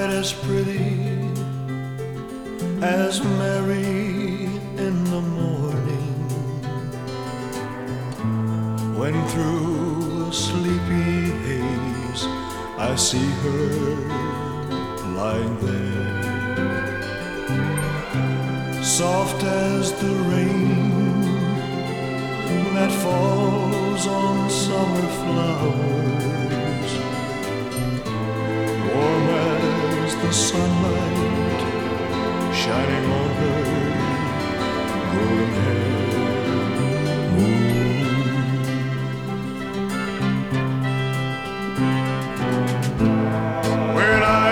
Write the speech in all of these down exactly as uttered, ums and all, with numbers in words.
quite as pretty as Mary in the morning, when through a sleepy haze I see her lying there, soft as the rain that falls on summer flowers, warm as the sunlight shining on her golden hair. Ooh. When I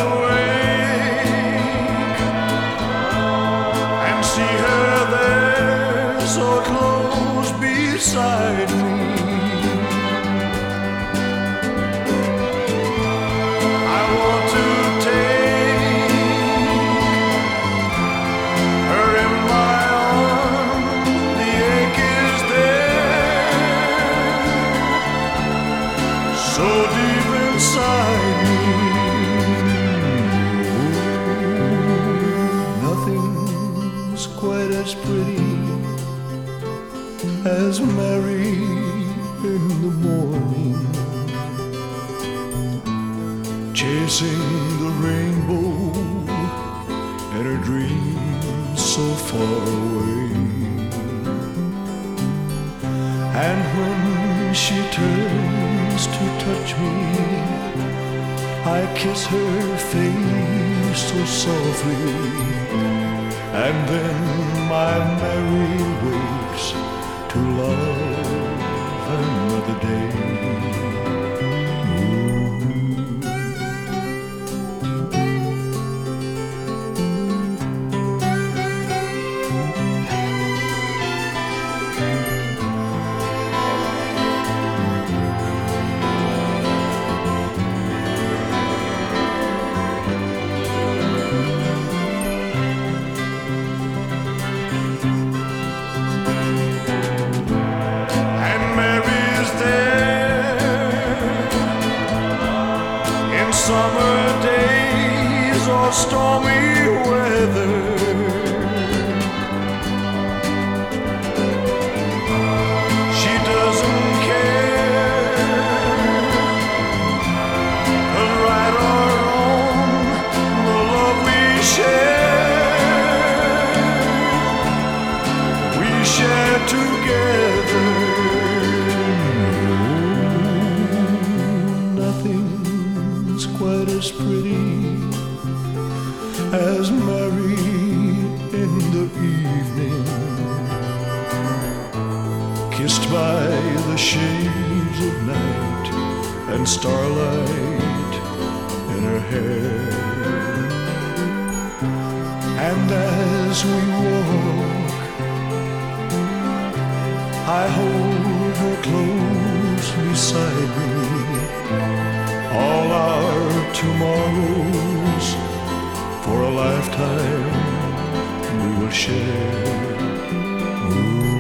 awake and see her there so close beside me, I want to take her in my arms. The ache is there, so deep inside me. Nothing's quite as pretty as Mary in the morning, chasing the rainbow in her dreams so far away. And when she turns to touch me, I kiss her face so softly, and then my Mary wakes to love another day. Summer days or stormy weather, she doesn't care, 'cause right or wrong, the love we share, we share together. Nothing's quite as pretty as Mary in the evening, kissed by the shades of night and starlight in her hair. And as we walk, I hold her close beside me. All our tomorrows for a lifetime we will share. Ooh.